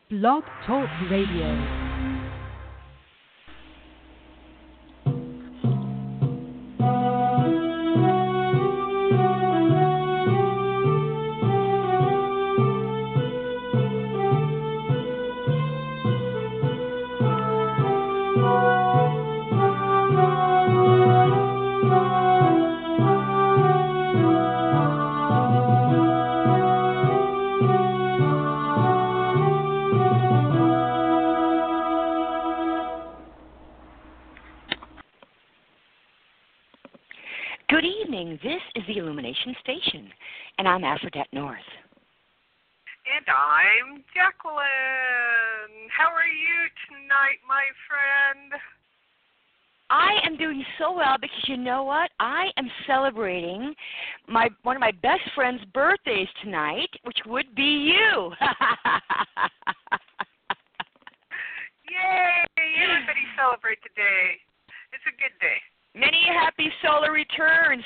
Blog Talk Radio. Good evening. This is the Illumination Station, and I'm Aphrodite North. And I'm Jacqueline. How are you tonight, my friend? I am doing so well because you know what? I am celebrating one of my best friend's birthdays tonight, which would be you. Yay! Everybody celebrate today. It's a good day. Many happy solar returns.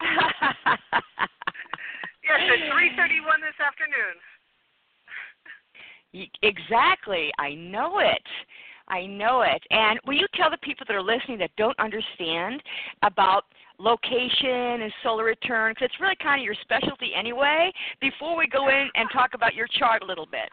Yes, at 3:31 this afternoon. Exactly. I know it. And will you tell the people that are listening that don't understand about location and solar return, because it's really kind of your specialty anyway, before we go in and talk about your chart a little bit?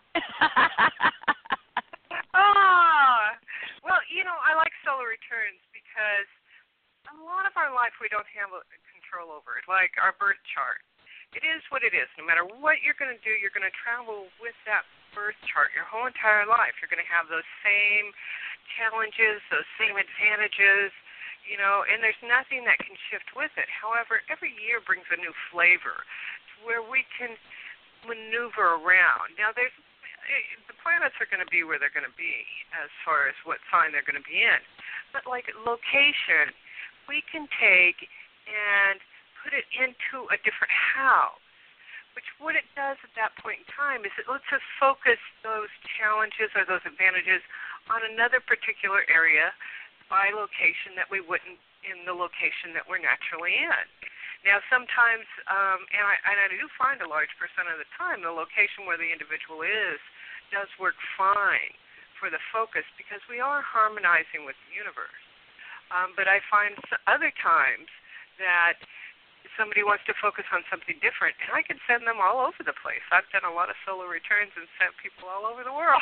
Well, I like solar returns because a lot of our life we don't have control over it, like our birth chart. It is what it is. No matter what you're going to do, you're going to travel with that birth chart your whole entire life. You're going to have those same challenges, those same advantages, and there's nothing that can shift with it. However, every year brings a new flavor to where we can maneuver around. Now, the planets are going to be where they're going to be as far as what sign they're going to be in. But like location, we can take and put it into a different house, which what it does at that point in time is it lets us focus those challenges or those advantages on another particular area by location that we wouldn't in the location that we're naturally in. Now, sometimes, and I do find a large percent of the time, the location where the individual is does work fine for the focus because we are harmonizing with the universe. But I find other times that somebody wants to focus on something different, and I can send them all over the place. I've done a lot of solar returns and sent people all over the world.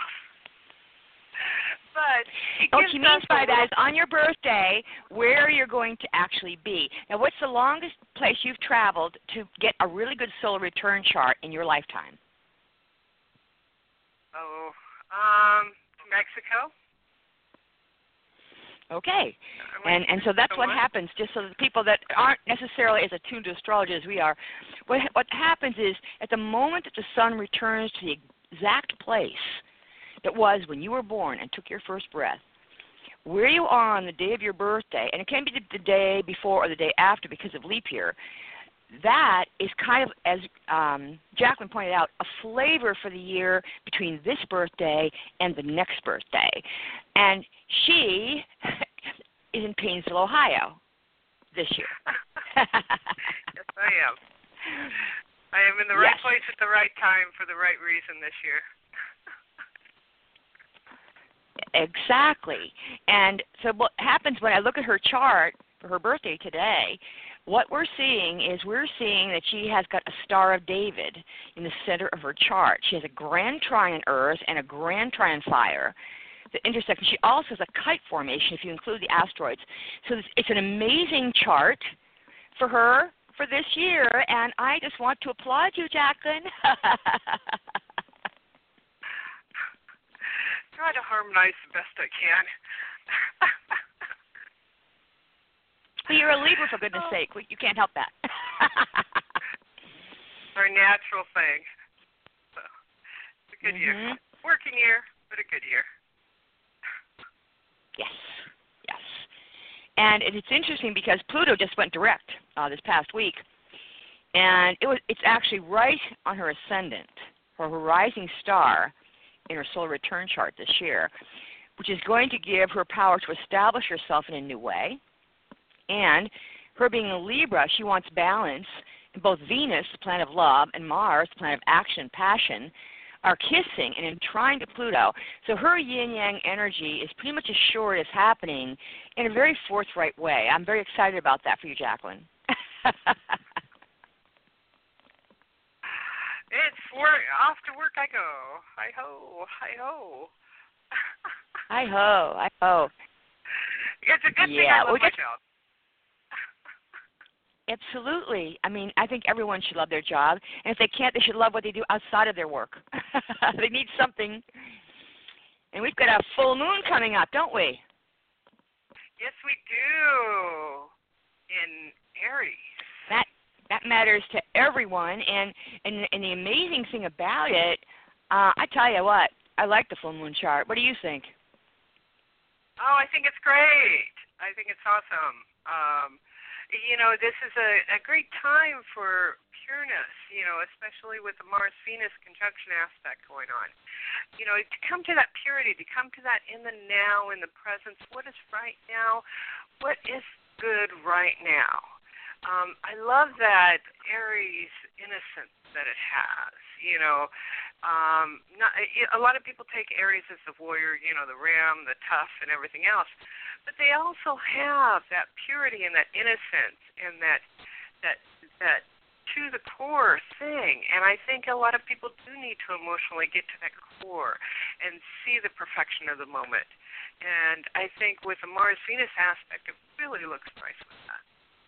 But what she means by that is on your birthday, where you're going to actually be. Now, what's the longest place you've traveled to get a really good solar return chart in your lifetime? Mexico. Okay, and so that's what happens, just so the people that aren't necessarily as attuned to astrology as we are, what happens is at the moment that the sun returns to the exact place it was when you were born and took your first breath, where you are on the day of your birthday, and it can be the day before or the day after because of leap year, that is kind of, as Jacqueline pointed out, a flavor for the year between this birthday and the next birthday. And she is in Painesville, Ohio this year. Yes, I am. I am in the right place at the right time for the right reason this year. Exactly. And so what happens when I look at her chart for her birthday today, what we're seeing that she has got a Star of David in the center of her chart. She has a grand trine Earth and a grand trine Fire. The intersection. She also has a kite formation if you include the asteroids. So it's an amazing chart for her for this year, and I just want to applaud you, Jacqueline. Try to harmonize the best I can. Well, you're a Libra, for goodness sake. You can't help that. Our natural thing. So, it's a good year. Working year, but a good year. Yes. And it's interesting because Pluto just went direct this past week, and it's actually right on her ascendant, her rising star in her solar return chart this year, which is going to give her power to establish herself in a new way. And her being a Libra, she wants balance. And both Venus, the planet of love, and Mars, the planet of action, passion, are kissing and entwined to Pluto. So her yin-yang energy is pretty much assured as happening in a very forthright way. I'm very excited about that for you, Jacqueline. It's work. Off to work I go. Hi-ho, hi-ho. Hi-ho, hi-ho. It's a good thing I love my job. Absolutely. I mean, I think everyone should love their job. And if they can't, they should love what they do outside of their work. They need something. And we've got a full moon coming up, don't we? Yes, we do. In Aries. That matters to everyone. And the amazing thing about it, I tell you what, I like the full moon chart. What do you think? Oh, I think it's great. I think it's awesome. This is a great time for pureness, especially with the Mars-Venus conjunction aspect going on. To come to that purity, to come to that in the now, in the presence, what is right now, what is good right now. I love that Aries innocence that it has, a lot of people take Aries as the warrior, the ram, the tough, and everything else. But they also have that purity and that innocence and that to the core thing. And I think a lot of people do need to emotionally get to that core and see the perfection of the moment. And I think with the Mars-Venus aspect, it really looks nice with that.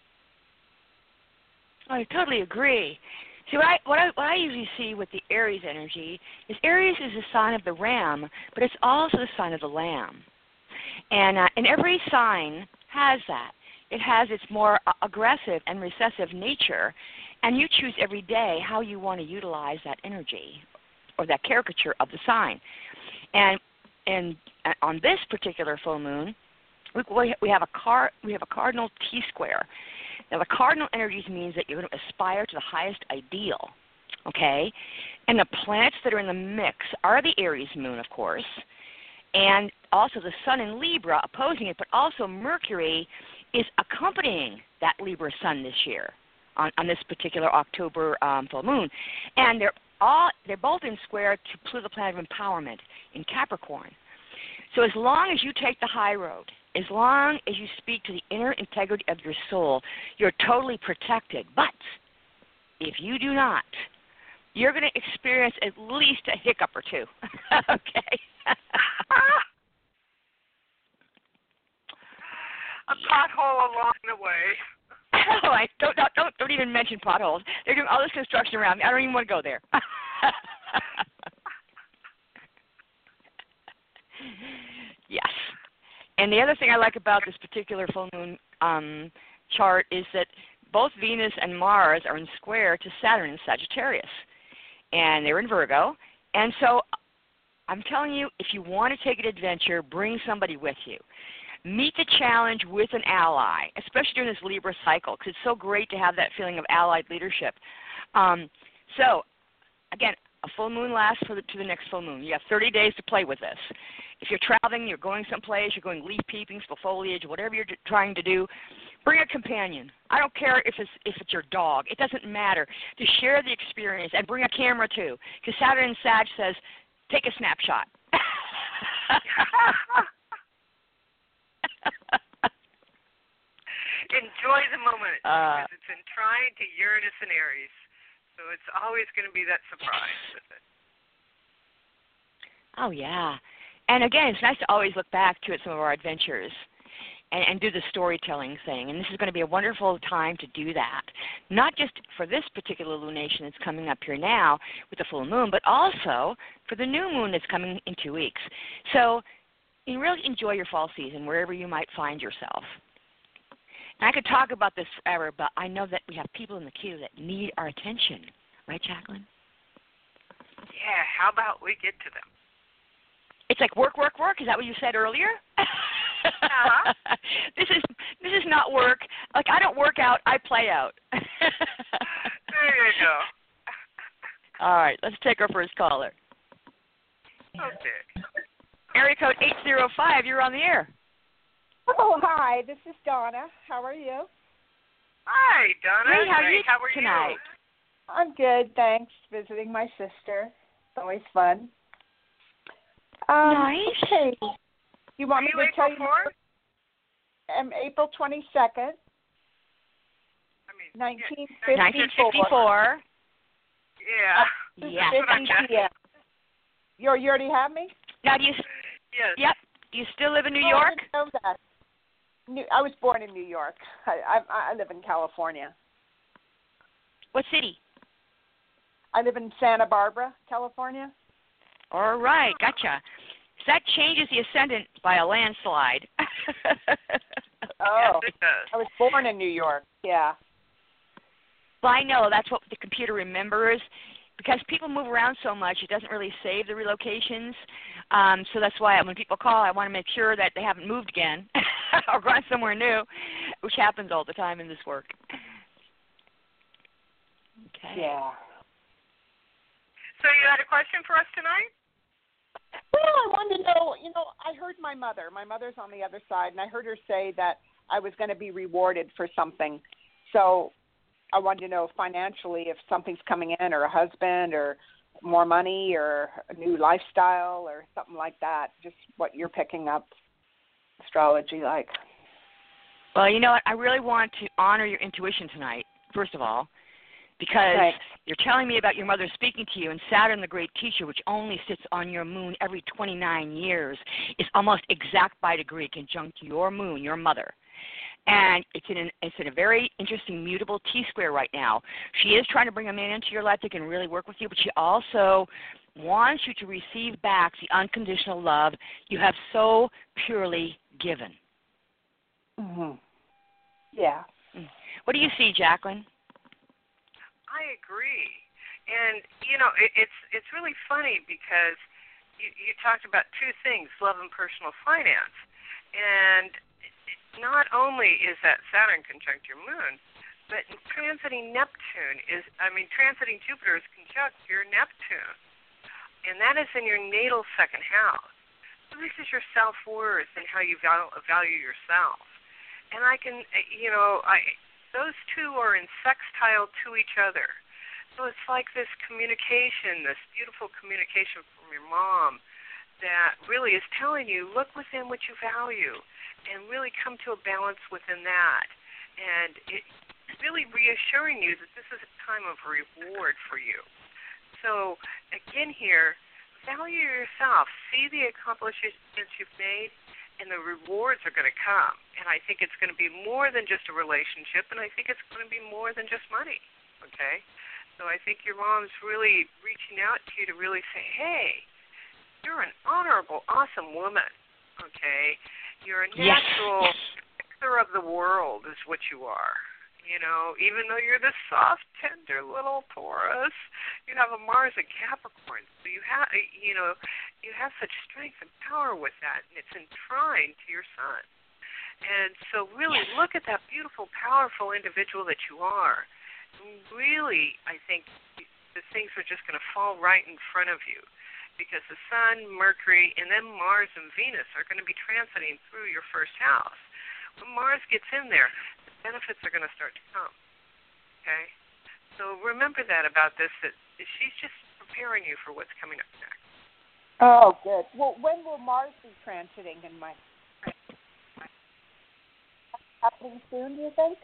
I totally agree. See, what I usually see with the Aries energy is Aries is the sign of the ram, but it's also the sign of the lamb. And every sign has that. It has its more aggressive and recessive nature, and you choose every day how you want to utilize that energy or that caricature of the sign. And on this particular full moon, we have a cardinal T-square. Now, the cardinal energies means that you're going to aspire to the highest ideal, okay? And the planets that are in the mix are the Aries moon, of course, and also the sun in Libra opposing it, but also Mercury is accompanying that Libra sun this year on this particular October full moon. And they're both in square to Pluto, the planet of empowerment, in Capricorn. So as long as you take the high road, as long as you speak to the inner integrity of your soul, you're totally protected. But if you do not, you're going to experience at least a hiccup or two. Okay? A pothole along the way. Oh, don't even mention potholes. They're doing all this construction around me. I don't even want to go there. Yes. And the other thing I like about this particular full moon chart is that both Venus and Mars are in square to Saturn in Sagittarius. And they're in Virgo. And so I'm telling you, if you want to take an adventure, bring somebody with you. Meet the challenge with an ally, especially during this Libra cycle, because it's so great to have that feeling of allied leadership. So, again, a full moon lasts to the next full moon. You have 30 days to play with this. If you're traveling, you're going someplace, you're going leaf peeping, foliage, whatever you're trying to do, bring a companion. I don't care if it's your dog. It doesn't matter. To share the experience and bring a camera too, because Saturn in Sag says, take a snapshot. Enjoy the moment because it's entwined to Uranus and Aries. So it's always going to be that surprise with it. Oh, yeah. And again, it's nice to always look back to some of our adventures and do the storytelling thing. And this is going to be a wonderful time to do that, not just for this particular lunation that's coming up here now with the full moon, but also for the new moon that's coming in 2 weeks. So you really enjoy your fall season wherever you might find yourself. And I could talk about this forever, but I know that we have people in the queue that need our attention. Right, Jacqueline? Yeah, how about we get to them? It's like work, work, work. Is that what you said earlier? Uh-huh. This is not work. Like, I don't work out, I play out. There you go. All right, let's take our first caller. Okay. Area code 805, you're on the air. Oh, hi. This is Donna. How are you? Hi, Donna. Hey, how are you How are tonight? you? I'm good, thanks. Visiting my sister. always fun. Nice. Okay. You want me to tell you? April 22nd, 1954. Yeah. Yes. 50 p.m. You already have me? Now, do you? Yes. Yep. Do you still live in New York? I didn't know that. I was born in New York. I live in California. What city? I live in Santa Barbara, California. All right, gotcha. So that changes the ascendant by a landslide. Oh, Yes, it does. I was born in New York. Yeah. Well, I know that's what the computer remembers. Because people move around so much, it doesn't really save the relocations. So that's why when people call, I want to make sure that they haven't moved again or gone somewhere new, which happens all the time in this work. Okay. Yeah. So you had a question for us tonight? Well, I wanted to know, I heard my mother. My mother's on the other side, and I heard her say that I was going to be rewarded for something. So I wanted to know financially if something's coming in, or a husband, or more money, or a new lifestyle, or something like that. Just what you're picking up astrology like. Well, you know what? I really want to honor your intuition tonight, first of all, because Thanks. you're telling me about your mother speaking to you, and Saturn, the great teacher, which only sits on your moon every 29 years, is almost exact by degree conjunct your moon, your mother. And it's in a very interesting mutable T-square right now. She is trying to bring a man into your life that can really work with you, but she also wants you to receive back the unconditional love you have so purely given. Mhm. Yeah. What do you see, Jacqueline? I agree. And, it's really funny because you talked about two things, love and personal finance. And not only is that Saturn conjunct your moon, but transiting transiting Jupiter is conjunct your Neptune. And that is in your natal second house. So this is your self-worth and how you value yourself. And those two are in sextile to each other. So it's like this communication, this beautiful communication from your mom that really is telling you, look within what you value and really come to a balance within that. And it's really reassuring you that this is a time of reward for you. So, again here, value yourself. See the accomplishments you've made, and the rewards are going to come. And I think it's going to be more than just a relationship, and I think it's going to be more than just money, okay? So I think your mom's really reaching out to you to really say, hey, you're an honorable, awesome woman, okay? You're a natural fixer of the world is what you are. Even though you're this soft, tender little Taurus, you have a Mars in Capricorn. So you have such strength and power with that, and it's entwined to your sun. And so really look at that beautiful, powerful individual that you are. Really, I think the things are just going to fall right in front of you because the Sun, Mercury, and then Mars and Venus are going to be transiting through your first house. When Mars gets in there, the benefits are going to start to come, okay? So remember that about this, that she's just preparing you for what's coming up next. Oh, good. Well, when will Mars be transiting in my... Happening soon, do you think?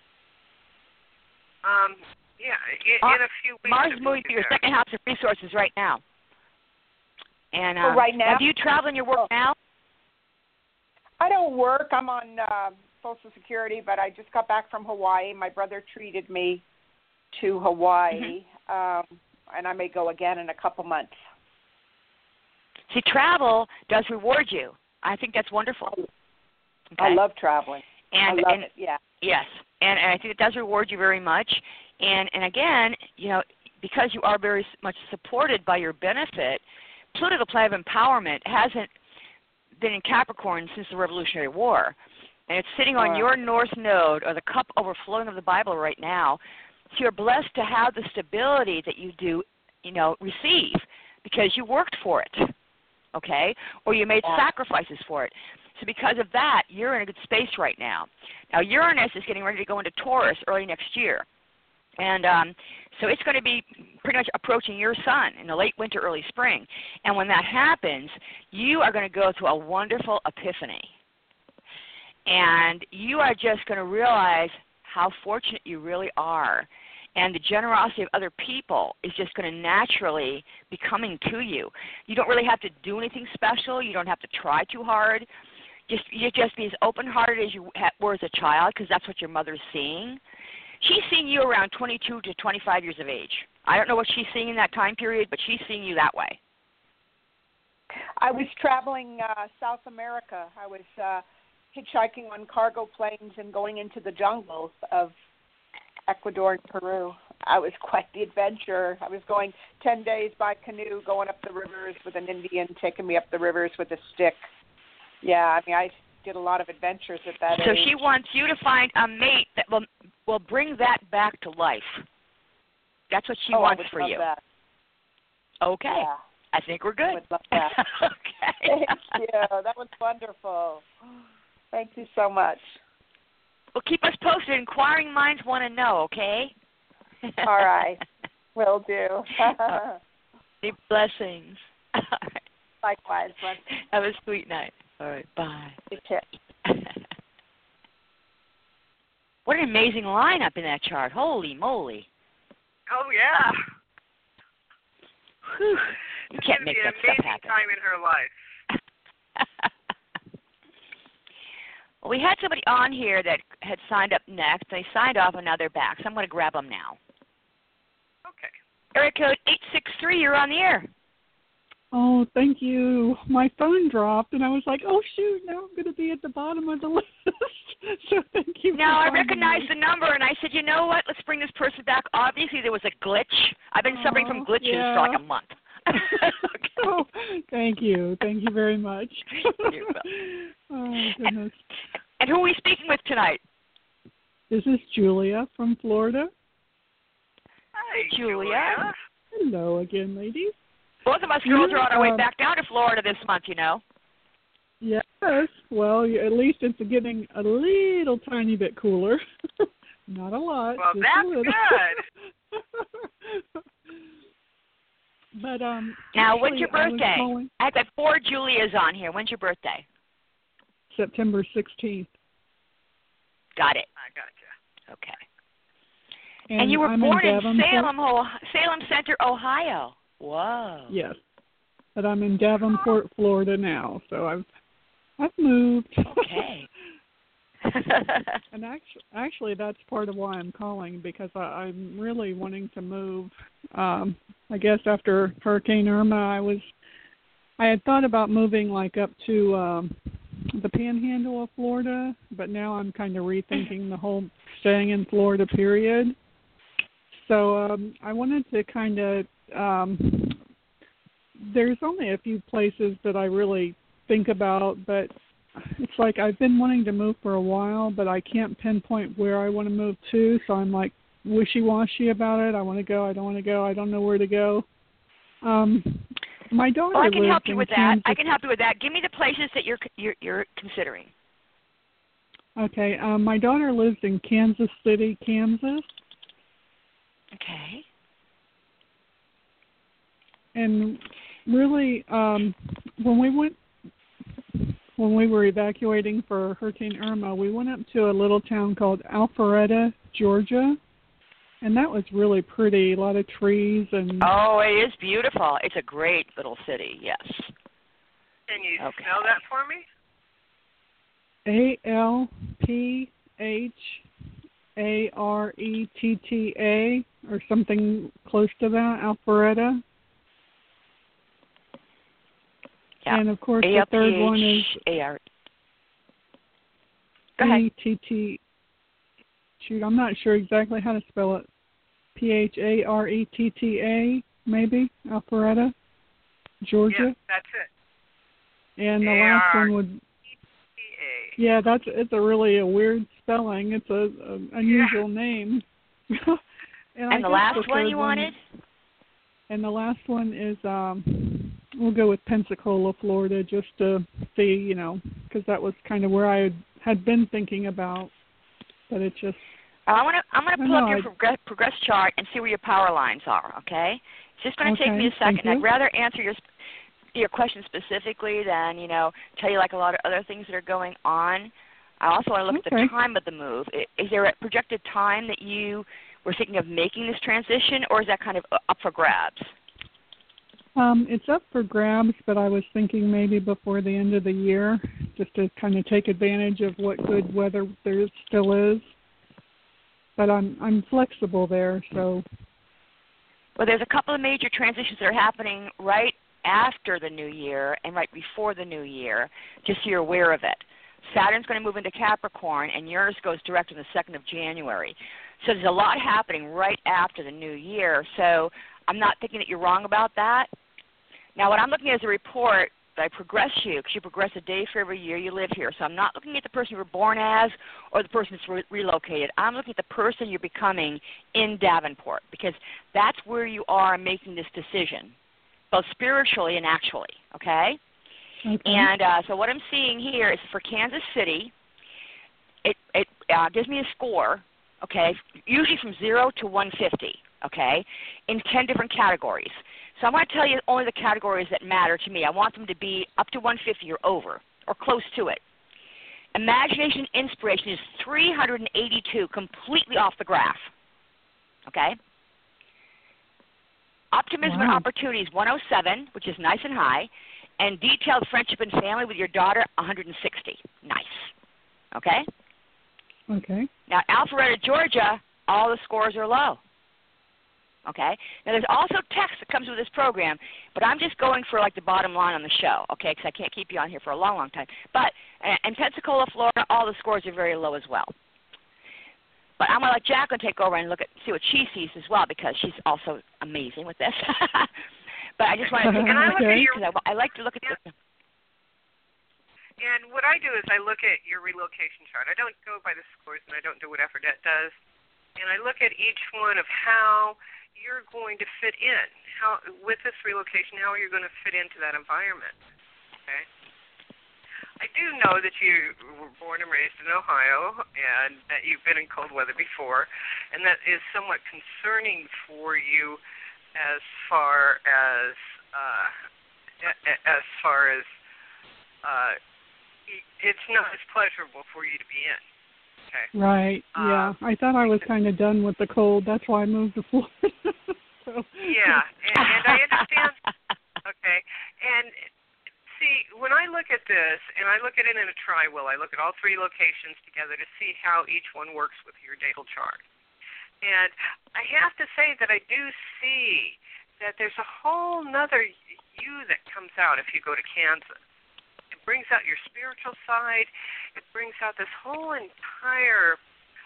In a few weeks. Mars is moving to your second house of resources right now. And right now? do you travel in your work now? I don't work. I'm on Social Security, but I just got back from Hawaii. My brother treated me to Hawaii, and I may go again in a couple months. See, travel does reward you. I think that's wonderful. Okay? I love traveling. I love it, yeah. Yes, and I think it does reward you very much. And again, because you are very much supported by your benefit, Pluto, the planet of empowerment, hasn't been in Capricorn since the Revolutionary War. And it's sitting on your North Node, or the cup overflowing of the Bible right now. So you're blessed to have the stability that you do, receive because you worked for it, okay? Or you made sacrifices for it. So because of that, you're in a good space right now. Now, Uranus is getting ready to go into Taurus early next year. And so it's going to be pretty much approaching your sun in the late winter, early spring. And when that happens, you are going to go through a wonderful epiphany. And you are just going to realize how fortunate you really are. And the generosity of other people is just going to naturally be coming to you. You don't really have to do anything special. You don't have to try too hard. You just be as open-hearted as you were as a child, because that's what your mother's seeing. She's seeing you around 22 to 25 years of age. I don't know what she's seeing in that time period, but she's seeing you that way. I was traveling South America. I was hitchhiking on cargo planes and going into the jungles of Ecuador and Peru. I was quite the adventurer. I was going 10 days by canoe, going up the rivers with an Indian taking me up the rivers with a stick. Yeah, I mean, I did a lot of adventures at that age. So she wants you to find a mate that will bring that back to life. That's what she wants for you. That. Okay. Yeah. I think we're good. I would love that. Okay. Thank you. That was wonderful. Thank you so much. Well, keep us posted. Inquiring minds want to know, okay? All right. Will do. Deep blessings. Likewise. Have a sweet night. All right. Bye. Take care. What an amazing lineup in that chart. Holy moly. Oh, yeah. Whew. You can't make that stuff happen. It's an amazing time in her life. Well, we had somebody on here that had signed up next. They signed off and now they're back, so I'm going to grab them now. Okay. Area code 863, you're on the air. Oh, thank you. My phone dropped, and I was like, oh, shoot, now I'm going to be at the bottom of the list. So thank you. Now, I recognized the number, and I said, you know what, let's bring this person back. Obviously, there was a glitch. I've been suffering from glitches for like a month. Okay. Oh, thank you. Thank you very much. Oh, goodness. And who are we speaking with tonight? This is Julia from Florida. Hi, Julia. Hello again, ladies. Both of us girls are on our way back down to Florida this month, you know. Yes. Well, at least it's getting a little tiny bit cooler. Not a lot. Well, just that's a little. good. But now, when's your birthday? I've got 4 Julias on here. When's your birthday? September 16th. Got it. I gotcha. Okay. And you were born in Salem Center, Ohio. Whoa. Yes. But I'm in Davenport, Florida now, so I've moved. Okay. And actually, that's part of why I'm calling, because I'm really wanting to move. I guess after Hurricane Irma, I had thought about moving like up to the Panhandle of Florida, but now I'm kind of rethinking the whole staying in Florida period. So I wanted to kind of there's only a few places that I really think about, but it's like I've been wanting to move for a while, but I can't pinpoint where I want to move to, so I'm like wishy-washy about it. I want to go, I don't want to go, I don't know where to go. My daughter I can help you with that. Kansas. I can help you with that. Give me the places that you're considering. Okay, my daughter lives in Kansas City, Kansas. Okay. And really, when we were evacuating for Hurricane Irma, we went up to a little town called Alpharetta, Georgia, and that was really pretty. A lot of trees and. Oh, it is beautiful. It's a great little city. Yes. Can you spell that for me? Alpharetta, or something close to that. Alpharetta. Yeah. And of course, the third one is A-R. Go ahead. P-T-T. Shoot, I'm not sure exactly how to spell it. P-H-A-R-E-T-T-A, maybe, Alpharetta, Georgia. Yeah, that's it. And the last one would. Yeah, it's a really weird spelling. It's a unusual name. and the last one you wanted? And the last one is we'll go with Pensacola, Florida, just to see, because that was kind of where I had been thinking about, but it's just I'm gonna pull up your progress chart and see where your power lines are. Okay, it's just going to take me a second. I'd rather answer your question specifically than tell you like a lot of other things that are going on. I also want to look at the time of the move. Is there a projected time that you were thinking of making this transition, or is that kind of up for grabs? It's up for grabs, but I was thinking maybe before the end of the year, just to kind of take advantage of what good weather there still is. But I'm flexible there, so. Well, there's a couple of major transitions that are happening right after the new year and right before the new year, just so you're aware of it. Saturn's going to move into Capricorn, and Uranus goes direct on the 2nd of January. So there's a lot happening right after the new year. So I'm not thinking that you're wrong about that. Now, what I'm looking at is a report that I progress you, because you progress a day for every year you live here. So I'm not looking at the person you were born as or the person that's relocated. I'm looking at the person you're becoming in Davenport, because that's where you are making this decision, both spiritually and actually, okay? And so what I'm seeing here is for Kansas City, it gives me a score, okay, usually from 0 to 150, okay, in 10 different categories. So I'm going to tell you only the categories that matter to me. I want them to be up to 150 or over, or close to it. Imagination and inspiration is 382, completely off the graph, okay? Optimism and opportunity is 107, which is nice and high. And detailed friendship and family with your daughter, 160. Nice. Okay? Okay. Now, Alpharetta, Georgia, all the scores are low. Okay? Now, there's also text that comes with this program, but I'm just going for, like, the bottom line on the show, okay, because I can't keep you on here for a long, long time. But in Pensacola, Florida, all the scores are very low as well. But I'm going to let Jacqueline take over and see what she sees as well, because she's also amazing with this. But I just want to take a look at because I like to look at this. And what I do is I look at your relocation chart. I don't go by the scores, and I don't do what Aphrodite does. And I look at each one of how you're going to fit in. How, with this relocation, how are you going to fit into that environment? Okay. I do know that you were born and raised in Ohio, and that you've been in cold weather before, and that is somewhat concerning for you as far as it's not as pleasurable for you to be in. Okay. Right. Yeah. I thought I was kind of done with the cold. That's why I moved to Florida. Yeah, and I understand. Okay. And see, when I look at this, and I look at it in a tri-will, I look at all three locations together to see how each one works with your natal chart. And I have to say that I do see that there's a whole nother you that comes out if you go to Kansas. It brings out your spiritual side. It brings out this whole entire,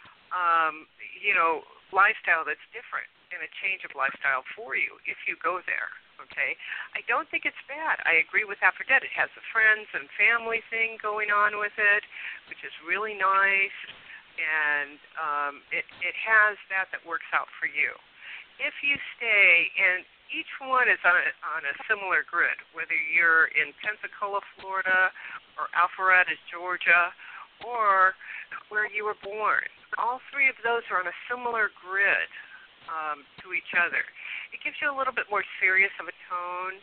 lifestyle that's different, and a change of lifestyle for you if you go there. Okay, I don't think it's bad. I agree with Aphrodite. It has the friends and family thing going on with it, which is really nice. And it has that works out for you. If you stay, and each one is on a similar grid, whether you're in Pensacola, Florida, or Alpharetta, Georgia, or where you were born, all three of those are on a similar grid to each other. It gives you a little bit more serious of a tone.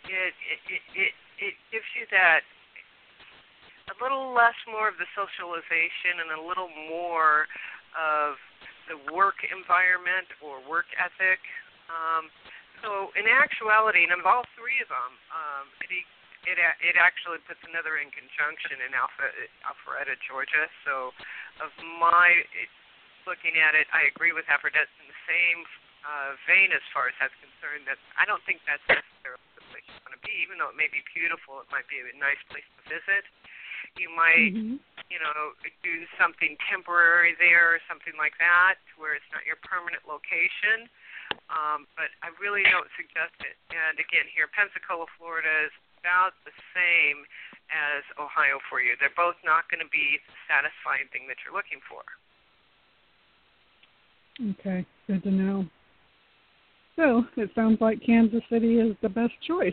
It gives you that a little less more of the socialization and a little more of the work environment or work ethic. So in actuality, and of all three of them, it actually puts another in conjunction in Alpharetta, Georgia. So of my looking at it, I agree with Aphrodite in the same vein as far as that's concerned, that I don't think that's necessarily the place you want to be. Even though it may be beautiful, it might be a nice place to visit. You might, do something temporary there or something like that where it's not your permanent location. But I really don't suggest it. And again, here, Pensacola, Florida is about the same as Ohio for you. They're both not going to be the satisfying thing that you're looking for. Okay, good to know. So it sounds like Kansas City is the best choice.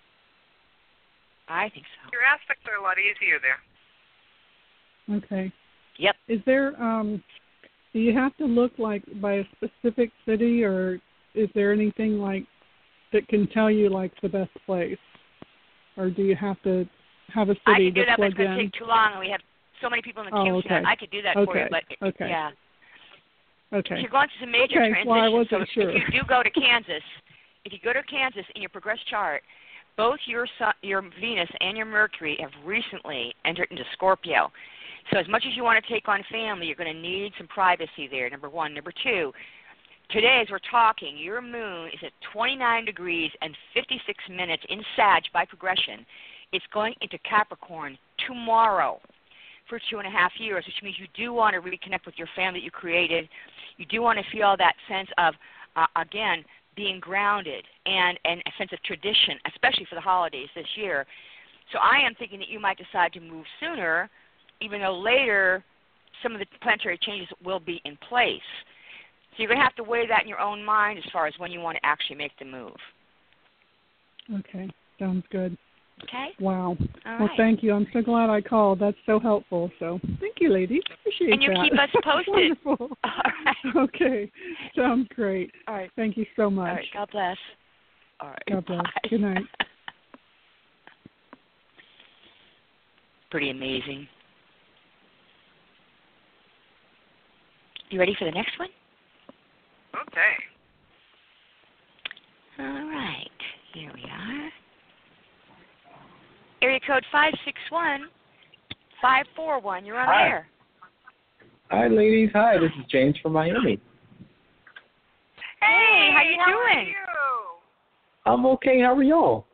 I think so. Your aspects are a lot easier there. Okay. Yep. Is there do you have to look like by a specific city, or is there anything like that can tell you like the best place, or do you have to have a city I could do that, but it's going to in? take too long, and we have so many people in the queue. Okay. I could do that for you, but yeah. Okay. So you're going through some major transitions. Well, I wasn't sure. If you do go to Kansas, in your progress chart, both your Venus and your Mercury have recently entered into Scorpio. So as much as you want to take on family, you're going to need some privacy there, number one. Number two, today as we're talking, your moon is at 29 degrees and 56 minutes in Sag by progression. It's going into Capricorn tomorrow for 2.5 years, which means you do want to reconnect with your family that you created. You do want to feel that sense of, again, being grounded and a sense of tradition, especially for the holidays this year. So I am thinking that you might decide to move sooner, even though later some of the planetary changes will be in place. So you're going to have to weigh that in your own mind as far as when you want to actually make the move. Okay, sounds good. Okay. Wow. All well, right. thank you. I'm so glad I called. That's so helpful. So thank you, ladies. Appreciate that. And you keep us posted. Wonderful. All right. Okay. Sounds great. All right. Thank you so much. All right. God bless. All right. God bless. Bye. Good night. Pretty amazing. You ready for the next one? Okay. All right. Here we are. Area code 561-541. You're on Hi. air. Hi, ladies. Hi, this is James from Miami. Hey, how you How doing? are you? I'm okay. How are y'all?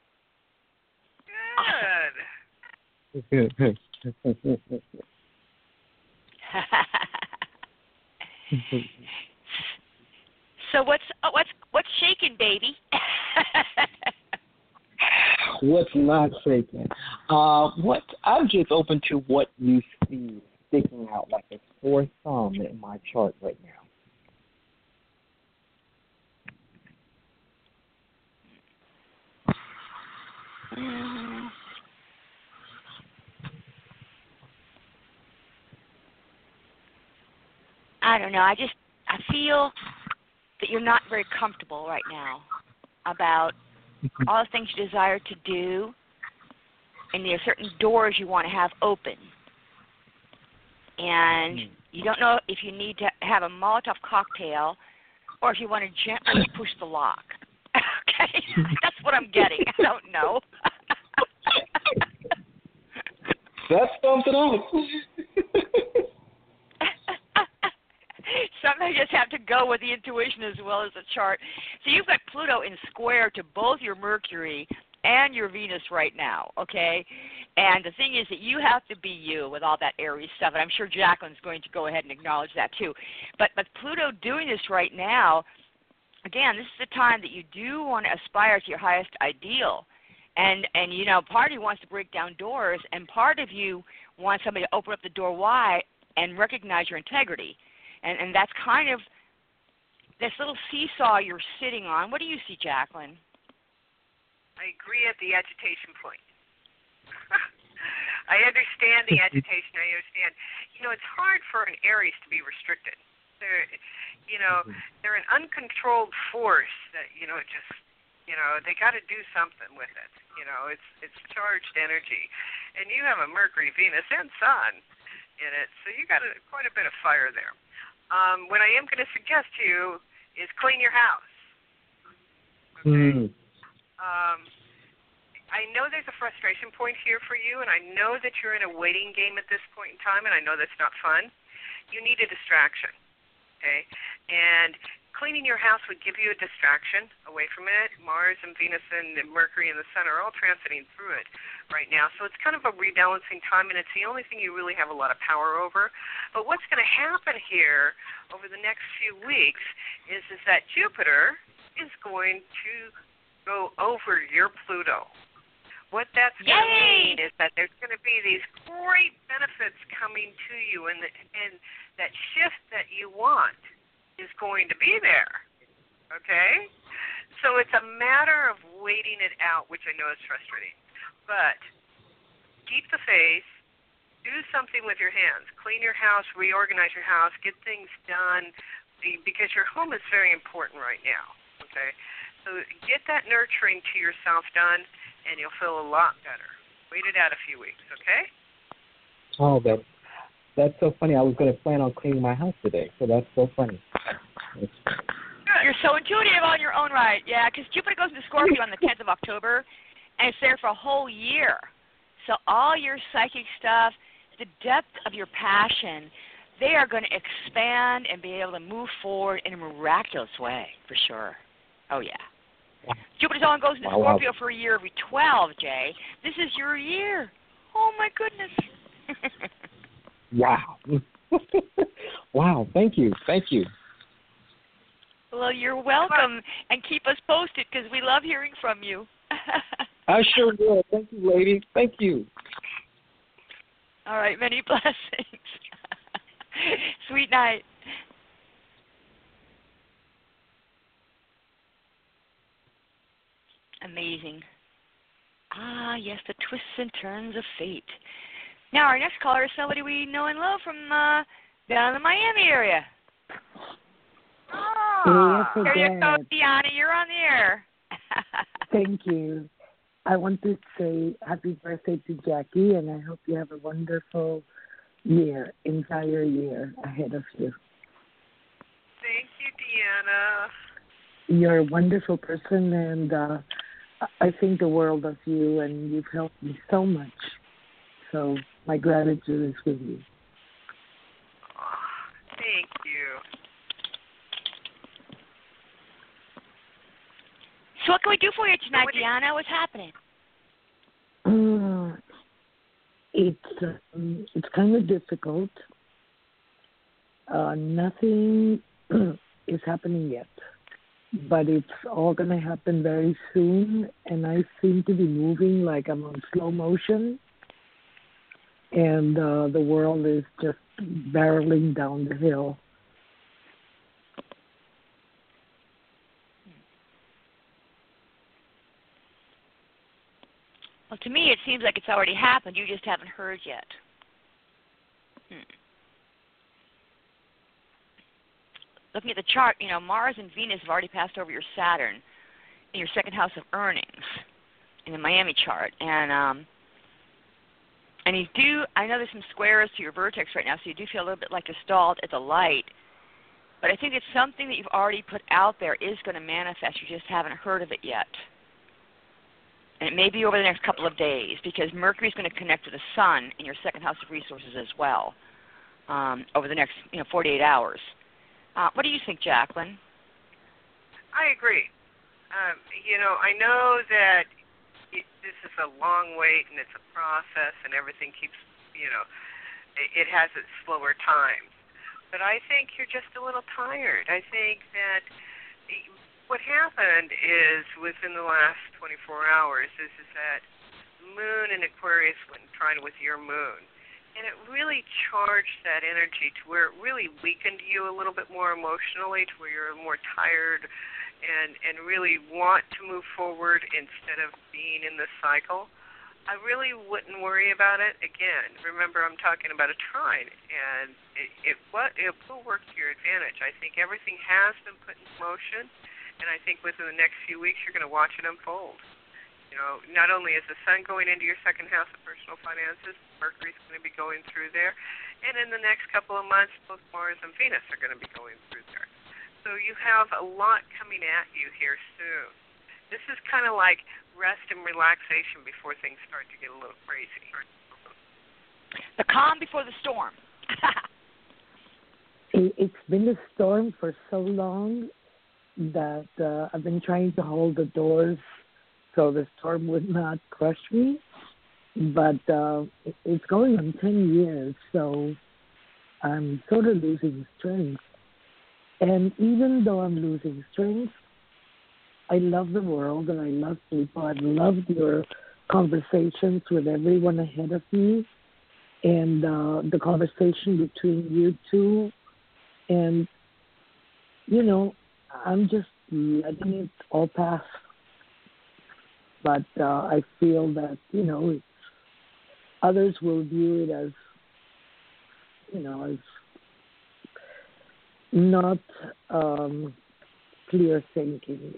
Good. So what's shaking, baby? What's not shaking? What I'm just open to what you see sticking out like a sore thumb in my chart right now. I don't know. I feel that you're not very comfortable right now about all the things you desire to do, and there are certain doors you want to have open. And you don't know if you need to have a Molotov cocktail or if you want to gently push the lock. Okay? That's what I'm getting. I don't know. That sums it up. Sometimes you just have to go with the intuition as well as the chart. So you've got Pluto in square to both your Mercury and your Venus right now, okay? And the thing is that you have to be you with all that Aries stuff, and I'm sure Jacqueline's going to go ahead and acknowledge that too. But Pluto doing this right now, again, this is the time that you do want to aspire to your highest ideal. And you know, part of you wants to break down doors, and part of you wants somebody to open up the door wide and recognize your integrity. And that's kind of this little seesaw you're sitting on. What do you see, Jacqueline? I agree at the agitation point. I understand the agitation. I understand. You know, it's hard for an Aries to be restricted. They're an uncontrolled force that, just, they got to do something with it. It's charged energy. And you have a Mercury, Venus, and Sun in it, so you got quite a bit of fire there. What I am going to suggest to you is clean your house. Okay? I know there's a frustration point here for you, and I know that you're in a waiting game at this point in time, and I know that's not fun. You need a distraction, okay? And cleaning your house would give you a distraction away from it. Mars and Venus and Mercury and the Sun are all transiting through it right now. So it's kind of a rebalancing time, and it's the only thing you really have a lot of power over. But what's going to happen here over the next few weeks is that Jupiter is going to go over your Pluto. What that's going to mean is that there's going to be these great benefits coming to you, and that shift that you want is going to be there, okay? So it's a matter of waiting it out, which I know is frustrating. But keep the faith, do something with your hands. Clean your house, reorganize your house, get things done, because your home is very important right now, okay? So get that nurturing to yourself done, and you'll feel a lot better. Wait it out a few weeks, okay? Oh, that's so funny. I was going to plan on cleaning my house today, so that's so funny. You're so intuitive on your own right. Yeah, because Jupiter goes into Scorpio on the 10th of October, and it's there for a whole year. So all your psychic stuff, the depth of your passion, they are going to expand and be able to move forward in a miraculous way, for sure. Oh, yeah. Jupiter's only goes into Scorpio for a year every 12, Jay. This is your year. Oh, my goodness. Wow. Wow, thank you. Well, you're welcome, and keep us posted because we love hearing from you. I sure will. Thank you, ladies. Thank you. All right, many blessings. Sweet night. Amazing. Ah, yes, the twists and turns of fate. Now, our next caller is somebody we know and love from down in the Miami area. Yes, There you go, Deanna. You're on the air. Thank you. I want to say happy birthday to Jackie, and I hope you have a wonderful entire year ahead of you. Thank you, Deanna. You're a wonderful person, and I think the world of you, and you've helped me so much. So my gratitude is with you. Oh, thank you. So what can we do for you tonight, Deanna? What's happening? It's kind of difficult. Nothing is happening yet, but it's all going to happen very soon, and I seem to be moving like I'm on slow motion, and the world is just barreling down the hill. Well, to me, it seems like it's already happened. You just haven't heard yet. Looking at the chart, Mars and Venus have already passed over your Saturn in your second house of earnings in the Miami chart. And I know there's some squares to your vertex right now, so you do feel a little bit like you're stalled at the light. But I think it's something that you've already put out there is going to manifest. You just haven't heard of it yet. And it may be over the next couple of days because Mercury's going to connect to the Sun in your second house of resources as well over the next 48 hours. What do you think, Jacqueline? I agree. I know that this is a long wait and it's a process and everything keeps, it has its slower times. But I think you're just a little tired. I think that what happened is within the last 24 hours is that Moon in Aquarius went and trine with your Moon. And it really charged that energy to where it really weakened you a little bit more emotionally, to where you're more tired and really want to move forward instead of being in this cycle. I really wouldn't worry about it. Again, remember I'm talking about a trine, and it will work to your advantage. I think everything has been put in motion, and I think within the next few weeks you're going to watch it unfold. Not only is the Sun going into your second house of personal finances, Mercury's going to be going through there, and in the next couple of months, both Mars and Venus are going to be going through there. So you have a lot coming at you here soon. This is kind of like rest and relaxation before things start to get a little crazy. The calm before the storm. It's been a storm for so long that I've been trying to hold the doors so the storm would not crush me. But it's going on 10 years, so I'm sort of losing strength. And even though I'm losing strength, I love the world and I love people. I've loved your conversations with everyone ahead of me and the conversation between you two. And, I'm just letting it all pass. But I feel that, others will view it as is not clear thinking.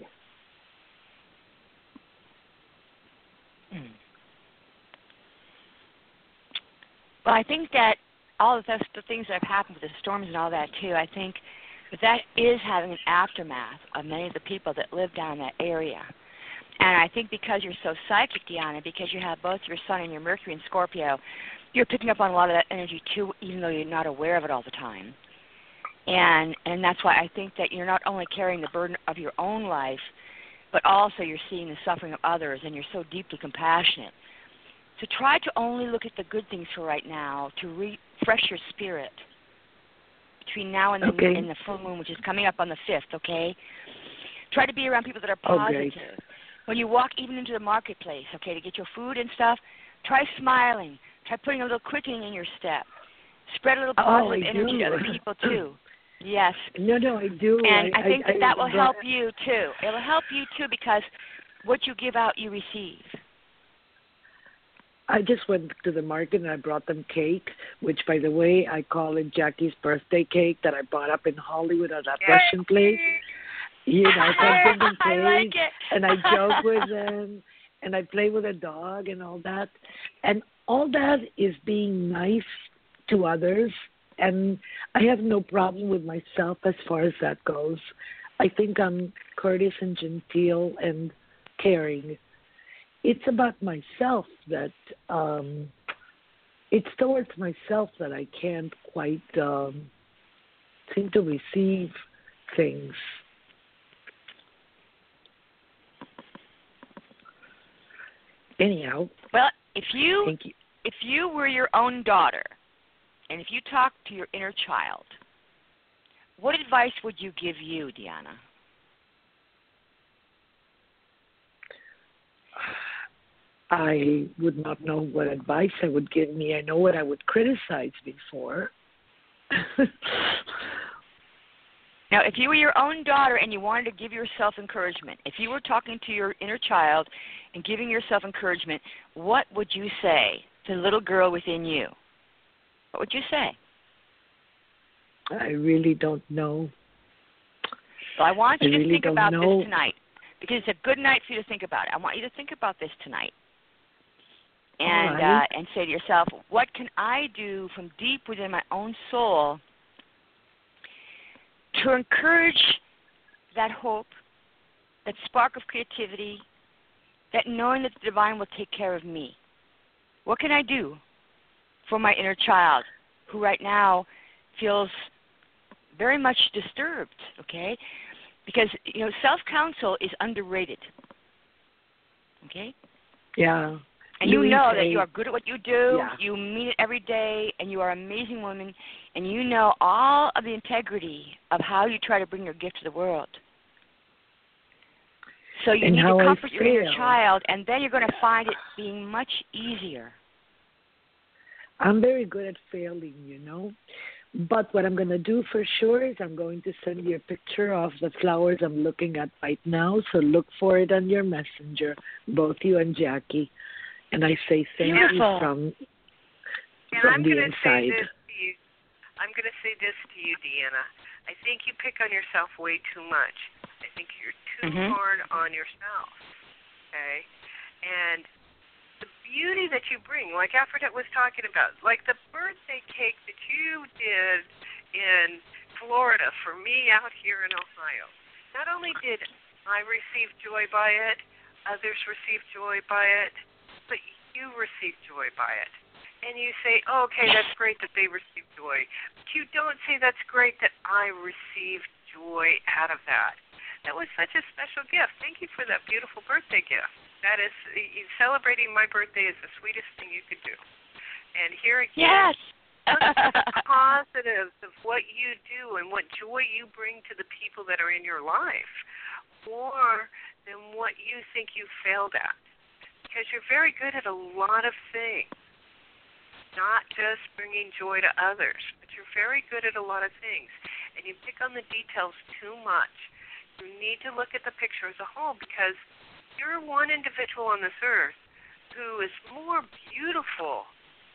Well, I think that all of the things that have happened with the storms and all that, too, I think that is having an aftermath of many of the people that live down that area. And I think because you're so psychic, Deanna, because you have both your Sun and your Mercury in Scorpio, you're picking up on a lot of that energy, too, even though you're not aware of it all the time. And that's why I think that you're not only carrying the burden of your own life, but also you're seeing the suffering of others, and you're so deeply compassionate. So try to only look at the good things for right now to refresh your spirit between now and the full moon, which is coming up on the 5th, okay? Try to be around people that are positive. When you walk even into the marketplace, okay, to get your food and stuff, try smiling. Try putting a little quickening in your step. Spread a little positive energy to other people, too. Yes. No, I do. And I think that will help you, too. It will help you, too, because what you give out, you receive. I just went to the market and I brought them cake, which, by the way, I call it Jackie's birthday cake that I bought up in Hollywood at that Russian place. So I bring them cake, I like it. And I joke with them, and I play with a dog and all that. And all that is being nice to others, and I have no problem with myself as far as that goes. I think I'm courteous and genteel and caring. It's about myself that it's towards myself that I can't quite seem to receive things. Anyhow. Well, if you were your own daughter, and if you talked to your inner child, what advice would you give you, Deanna? I would not know what advice I would give me. I know what I would criticize before. Now, if you were your own daughter and you wanted to give yourself encouragement, if you were talking to your inner child and giving yourself encouragement, what would you say to the little girl within you? What would you say? I really don't know. Well, I want you to think about this tonight, because it's a good night for you to think about it. I want you to think about this tonight. And say to yourself, what can I do from deep within my own soul to encourage that hope, that spark of creativity, that knowing that the divine will take care of me? What can I do for my inner child who right now feels very much disturbed, okay? Because, self-counsel is underrated, okay? Yeah. And you know that you are good at what you do, you mean it every day, and you are an amazing woman, and you know all of the integrity of how you try to bring your gift to the world. So you need to comfort your inner child, and then you're going to find it being much easier. I'm very good at failing, But what I'm going to do for sure is I'm going to send you a picture of the flowers I'm looking at right now, so look for it on your messenger, both you and Jackie. And I say thank you from the inside. I'm going to say this to you, Deanna. I think you pick on yourself way too much. I think you're too hard on yourself, okay? And the beauty that you bring, like Aphrodite was talking about, like the birthday cake that you did in Florida for me out here in Ohio. Not only did I receive joy by it, others received joy by it, but you receive joy by it. And you say, oh, okay, that's great that they received joy. But you don't say that's great that I received joy out of that. That was such a special gift. Thank you for that beautiful birthday gift. That is, celebrating my birthday is the sweetest thing you could do. And here again, positives of what you do and what joy you bring to the people that are in your life, more than what you think you failed at. Because you're very good at a lot of things, not just bringing joy to others, but you're very good at a lot of things. And you pick on the details too much. You need to look at the picture as a whole, because you're one individual on this earth who is more beautiful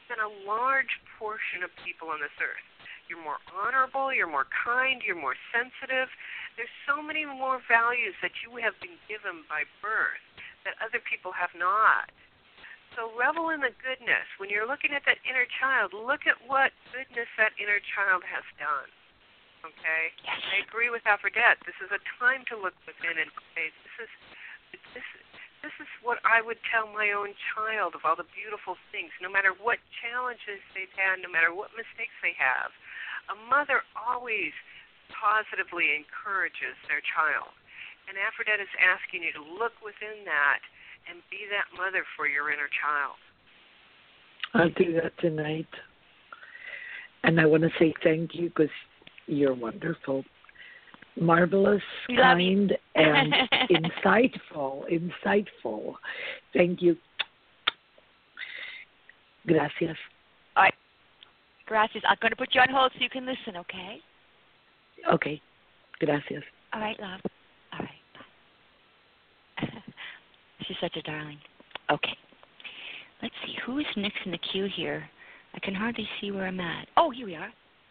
than a large portion of people on this earth. You're more honorable, you're more kind, you're more sensitive. There's so many more values that you have been given by birth that other people have not. So revel in the goodness. When you're looking at that inner child, look at what goodness that inner child has done. Okay? Yes. I agree with Aphrodite. This is a time to look within and say, this is what I would tell my own child of all the beautiful things, no matter what challenges they've had, no matter what mistakes they have. A mother always positively encourages their child. And Aphrodite is asking you to look within that and be that mother for your inner child. I'll do that tonight. And I want to say thank you because you're wonderful. Marvelous, kind, and insightful. Thank you. Gracias. All right. Gracias. I'm going to put you on hold so you can listen, okay? Okay. Gracias. All right, love. All right. Bye. She's such a darling. Okay. Let's see. Who is next in the queue here? I can hardly see where I'm at. Oh, here we are.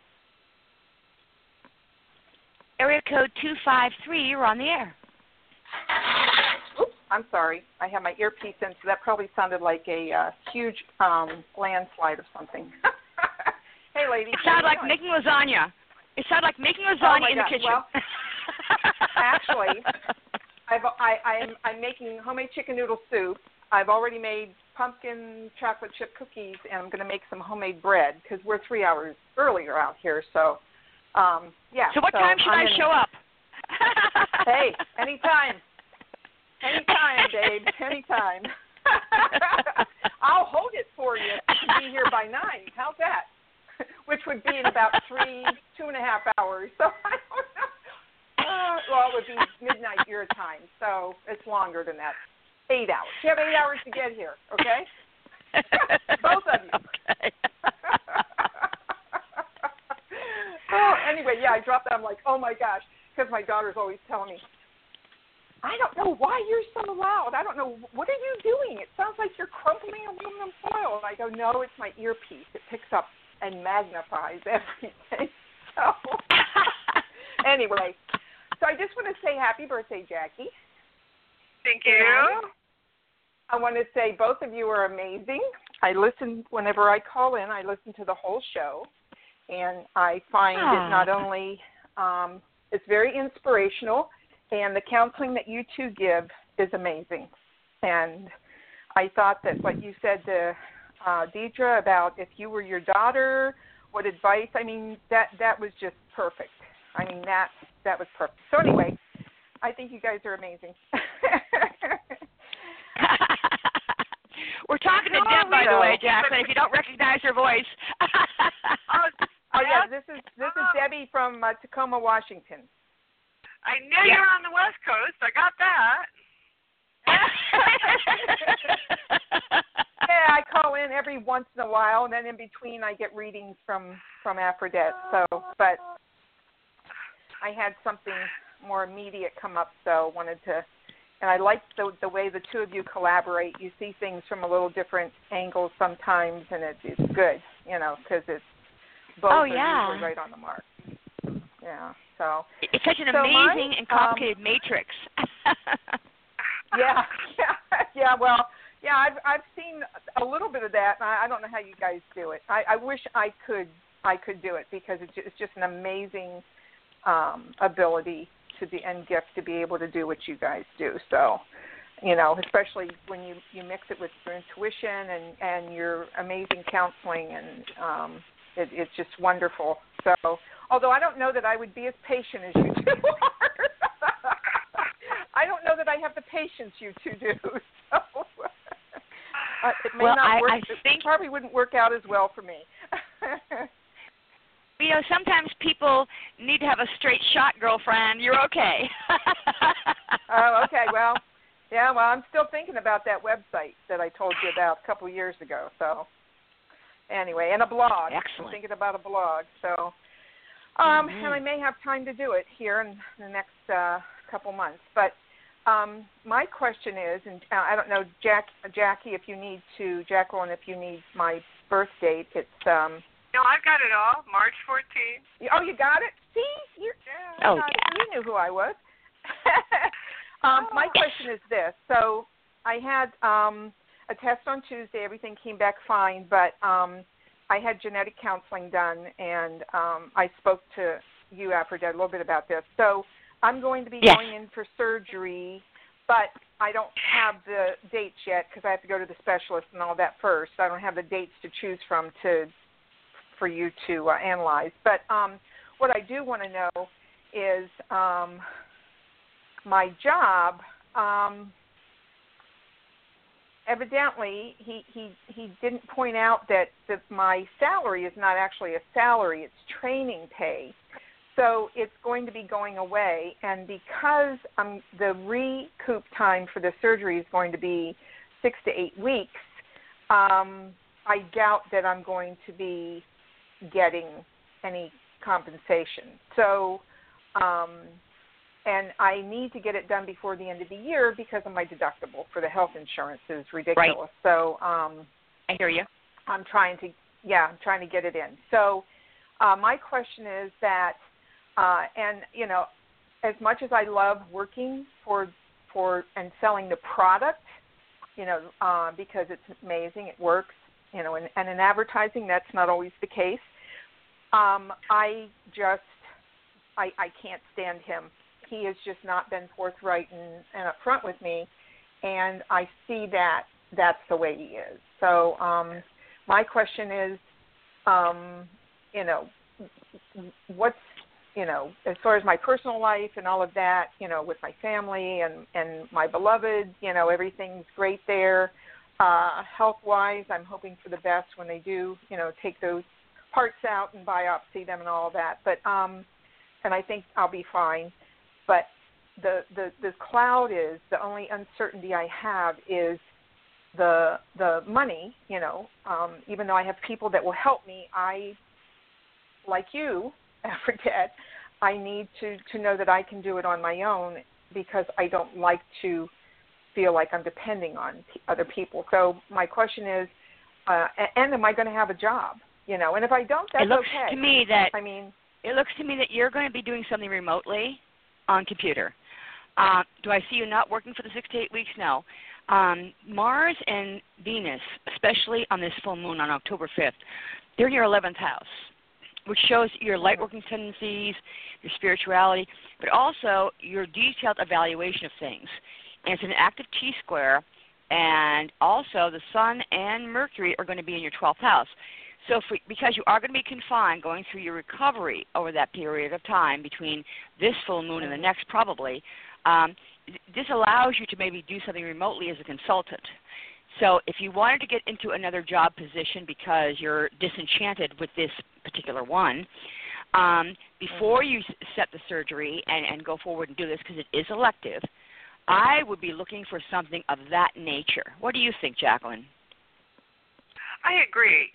Area code 253, you're on the air. Oops, I'm sorry. I have my earpiece in, so that probably sounded like a huge landslide or something. Hey, ladies. It sounded like making lasagna. It sounded like making lasagna in the kitchen. Well, actually, I'm making homemade chicken noodle soup. I've already made pumpkin chocolate chip cookies, and I'm going to make some homemade bread because we're 3 hours earlier out here, so... yeah. So what time should I show up? Hey, anytime. Anytime, babe. Anytime. I'll hold it for you if you can be here by 9. How's that? Which would be in about 2.5 hours. So I don't know. Well, it would be midnight your time, so it's longer than that. 8 hours. You have 8 hours to get here, okay? Both of you. Okay. Oh, anyway, yeah, I dropped that. I'm like, oh, my gosh, because my daughter's always telling me, I don't know why you're so loud. I don't know. What are you doing? It sounds like you're crumpling aluminum foil. And I go, no, it's my earpiece. It picks up and magnifies everything. So anyway, so I just want to say happy birthday, Jackie. Thank you. I want to say both of you are amazing. I listen whenever I call in. I listen to the whole show. And I find it not only, it's very inspirational, and the counseling that you two give is amazing. And I thought that what you said to Deidre about if you were your daughter, what advice, I mean, that was just perfect. I mean, that was perfect. So anyway, I think you guys are amazing. We're talking to Deb, by the way, Jackson, if you don't recognize her voice. Oh yeah, this is Debbie from Tacoma, Washington. I knew you were on the West Coast. I got that. Yeah, I call in every once in a while, and then in between I get readings from Aphrodite. So, but I had something more immediate come up, so wanted to. And I like the way the two of you collaborate. You see things from a little different angles sometimes, and it's good, you know, because it's. Both are usually right on the mark. Yeah, so. It's such an amazing and complicated matrix. Yeah. Well, yeah, I've seen a little bit of that, and I don't know how you guys do it. I wish I could do it because it's just an amazing ability to be and gift to be able to do what you guys do. So, you know, especially when you mix it with your intuition and your amazing counseling and. It's just wonderful. So, although I don't know that I would be as patient as you two are. I don't know that I have the patience you two do. So, it may not work. It probably wouldn't work out as well for me. You know, sometimes people need to have a straight shot girlfriend. You're okay. Oh, okay. Well, yeah. Well, I'm still thinking about that website that I told you about a couple of years ago. So. Anyway, and a blog. Excellent. I'm thinking about a blog. So, and I may have time to do it here in the next couple months. But my question is, and I don't know, Jackie, if you need to, Jacqueline, if you need my birth date, it's. No, I've got it all. March 14th. Oh, you got it? See, you knew who I was. My question is this. So I had a test on Tuesday. Everything came back fine, but I had genetic counseling done, and I spoke to you, Aphrodite, a little bit about this. So I'm going to be going in for surgery, but I don't have the dates yet because I have to go to the specialist and all that first. I don't have the dates to choose from for you to analyze. But what I do want to know is my job. Evidently, he didn't point out that my salary is not actually a salary; it's training pay. So it's going to be going away, and because the recoup time for the surgery is going to be 6 to 8 weeks, I doubt that I'm going to be getting any compensation. So, and I need to get it done before the end of the year because of my deductible for the health insurance is ridiculous. Right. So, I hear you. I'm trying to get it in. So, my question is that, and you know, as much as I love working for and selling the product, you know, because it's amazing, it works, you know, and in advertising that's not always the case. I can't stand him. He has just not been forthright and upfront with me, and I see that that's the way he is. So my question is, you know, what's, you know, as far as my personal life and all of that, you know, with my family and my beloved, you know, everything's great there. Health-wise, I'm hoping for the best when they do, you know, take those parts out and biopsy them and all of that. But and I think I'll be fine. But the cloud is, the only uncertainty I have is the money, you know. Even though I have people that will help me, I, like you, Aphrodite, I need to know that I can do it on my own because I don't like to feel like I'm depending on other people. So my question is, and am I going to have a job? You know, and if I don't, that's okay. It looks to me that you're going to be doing something remotely on computer. Do I see you not working for the 6 to 8 weeks? No. Mars and Venus, especially on this full moon on October 5th, they're in your 11th house, which shows your light-working tendencies, your spirituality, but also your detailed evaluation of things. And it's an active T-square, and also the Sun and Mercury are going to be in your 12th house. So because you are going to be confined going through your recovery over that period of time between this full moon and the next probably, this allows you to maybe do something remotely as a consultant. So if you wanted to get into another job position because you're disenchanted with this particular one, before you set the surgery and go forward and do this because it is elective, I would be looking for something of that nature. What do you think, Jacqueline? I agree.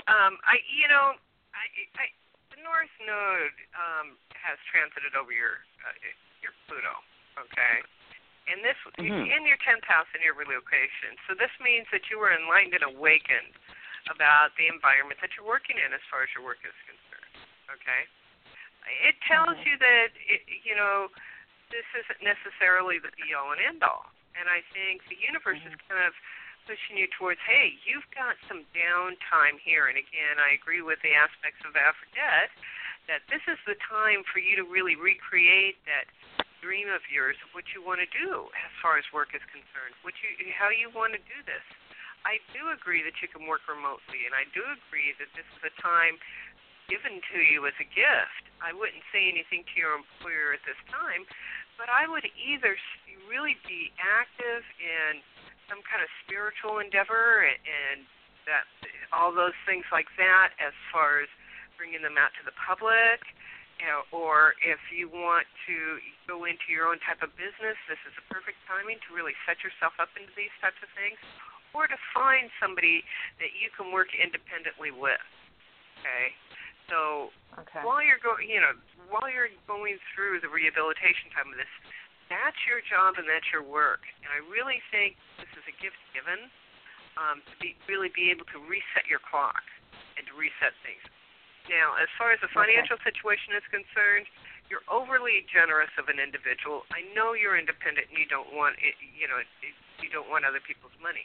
The North Node has transited over your Pluto, okay? And this in your 10th house in your relocation. So this means that you were enlightened and awakened about the environment that you're working in as far as your work is concerned, okay? It tells you that, this isn't necessarily the be-all and end-all. And I think the universe is kind of pushing you towards, hey, you've got some downtime here. And again, I agree with the aspects of Aphrodite that this is the time for you to really recreate that dream of yours of what you want to do as far as work is concerned, how you want to do this. I do agree that you can work remotely, and I do agree that this is a time given to you as a gift. I wouldn't say anything to your employer at this time, but I would either really be active in some kind of spiritual endeavor and that all those things like that as far as bringing them out to the public, or if you want to go into your own type of business, this is a perfect timing to really set yourself up into these types of things, or to find somebody that you can work independently with. Okay, so while you're going through the rehabilitation time of this, that's your job and that's your work. And I really think this is a gift given to really be able to reset your clock and to reset things. Now, as far as the financial situation is concerned, you're overly generous of an individual. I know you're independent and you don't want you don't want other people's money.